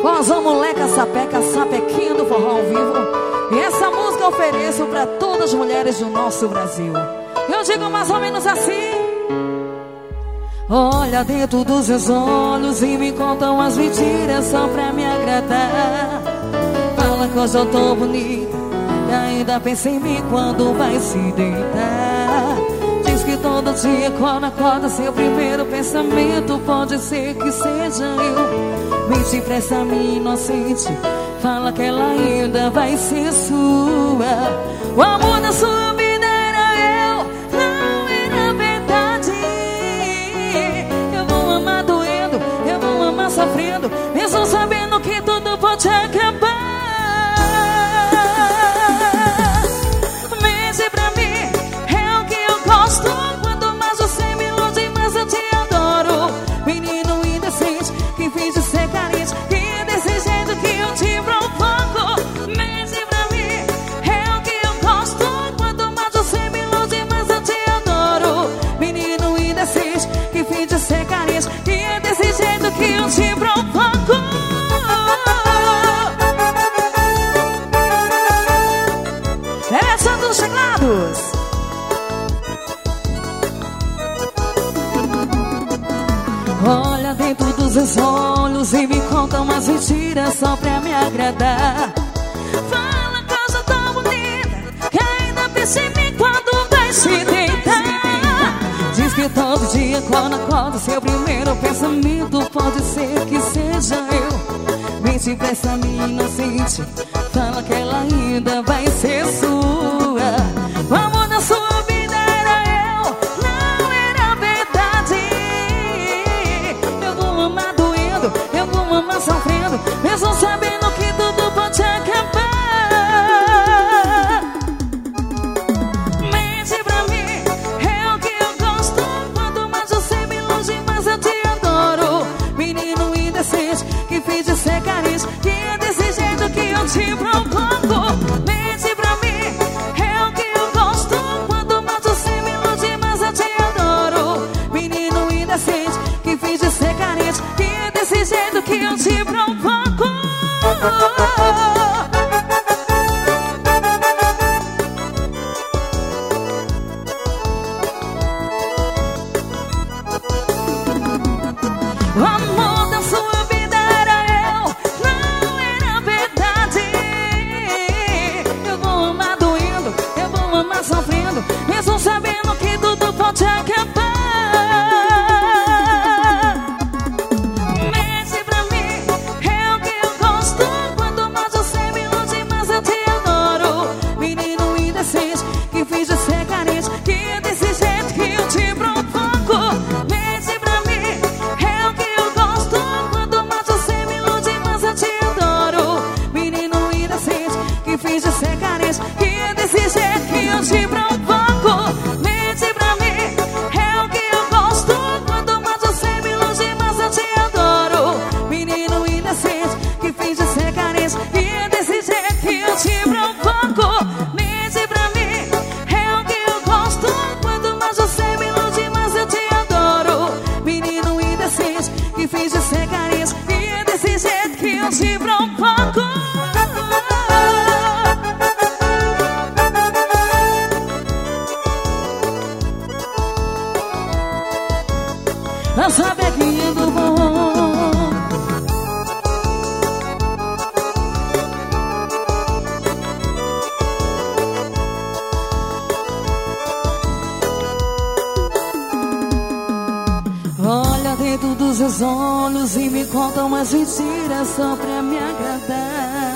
Forrozão moleca, sapeca, sapequinha do forró ao vivo. E essa música eu ofereço pra todas as mulheres do nosso Brasil. Eu digo mais ou menos assim: olha dentro dos seus olhos e me conta umas mentiras só pra me agradar. Fala que hoje eu tô bonita e ainda pensa em mim quando vai se deitar. Diz que todo dia quando acorda seu primeiro pensamento pode ser que seja eu. Mente pra essa minha inocente, fala que ela ainda vai ser sua. O amor da sua vida era eu, não era verdade. Eu vou amar doendo, eu vou amar sofrendo, mesmo sabendo que tudo pode acabar. Mente pra mim, é o que eu gosto. Quanto mais você me ilude, mais eu te adoro. Menino indecente, que finge ser carente, que é desse jeito que eu te provoco. Mente pra mim, é o que eu gosto. Quanto mais você me ilude, mais eu te adoro. Menino indecente, que finge ser carente, que é desse jeito que eu te provoco. Essa dos teclados. Olha dentro dos seus olhos e me conta umas mentiras só pra me agradar. Fala que eu já tô bonita, que ainda pensa em mim quando vai se deitar. Diz que todo dia quando acorda seu primeiro pensamento pode ser que seja eu. Mente pra essa minha inocente, fala que ela ainda vai ser sua. O amor da sua vida era eu, não era verdade. Eu vou amar doendo, eu vou amar sofrendo, mesmo sabendo que tudo pode acabar. Mente pra mim, é o que eu gosto. Quanto mais você me ilude, mais eu te adoro. Menino indecente, que finge ser carente, que é desse jeito que eu te provoco. Mente pra mim, é o que eu gosto. Quanto mais você me ilude, mais eu te adoro. Menino indecente, que finge ser carente, que é desse jeito que eu te provoco. O amor da sua vida era eu, não era verdade. Eu vou amar doendo, eu vou amar sofrendo, mesmo sabendo que tudo pode acabar. Mente pra mim, é o que eu gosto. Quanto mais você me ilude, mais eu te adoro. Menino indecente, que finge ser carente, que é desse jeito que eu te provoco. Mente pra mim, é o que eu gosto. Quanto mais você me ilude, mais eu te adoro. Menino indecente, que finge ser carente, que é desse jeito que eu te provoco. Mente pra mim, é o que eu gosto. Quanto mais você me ilude, mais eu te adoro. Menino indecente, que finge ser carente, que é desse jeito que eu te provoco. Mente pra mim, é o que eu gosto. Quanto mais você me ilude, mais eu te adoro. Menino indecente, que finge ser carente, que é desse jeito que eu te provoco. A sapequinha do forró. Olha dentro dos seus olhos e me conta umas mentiras só pra me agradar.